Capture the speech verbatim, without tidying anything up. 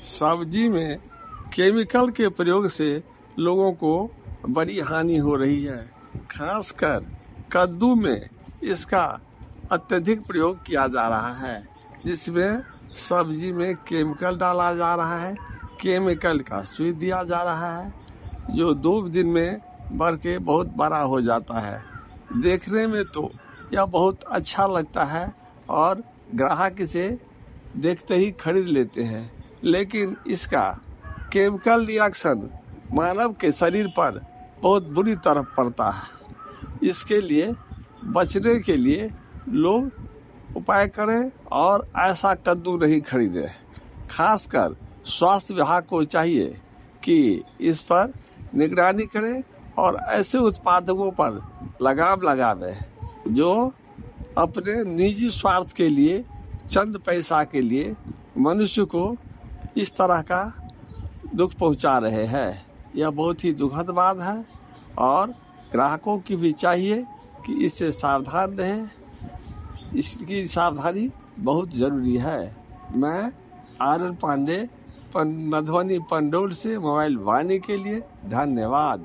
सब्जी में केमिकल के प्रयोग से लोगों को बड़ी हानि हो रही है। खासकर कद्दू में इसका अत्यधिक प्रयोग किया जा रहा है, जिसमें सब्जी में केमिकल डाला जा रहा है, केमिकल का सुई दिया जा रहा है, जो दो दिन में बढ़ के बहुत बड़ा हो जाता है। देखने में तो यह बहुत अच्छा लगता है और ग्राहक इसे देखते ही खरीद लेते हैं, लेकिन इसका केमिकल रिएक्शन मानव के शरीर पर बहुत बुरी तरह पड़ता है। इसके लिए बचने के लिए लोग उपाय करें और ऐसा कद्दू नहीं खरीदें। खासकर स्वास्थ्य विभाग को चाहिए कि इस पर निगरानी करें और ऐसे उत्पादकों पर लगाम लगावे जो अपने निजी स्वार्थ के लिए, चंद पैसा के लिए मनुष्य को इस तरह का दुख पहुंचा रहे हैं। यह बहुत ही दुखद बात है और ग्राहकों की भी चाहिए कि इससे सावधान रहें। इसकी सावधानी बहुत ज़रूरी है। मैं आर एन पांडे, मधुबनी पंडोल से मोबाइल वाणी के लिए धन्यवाद।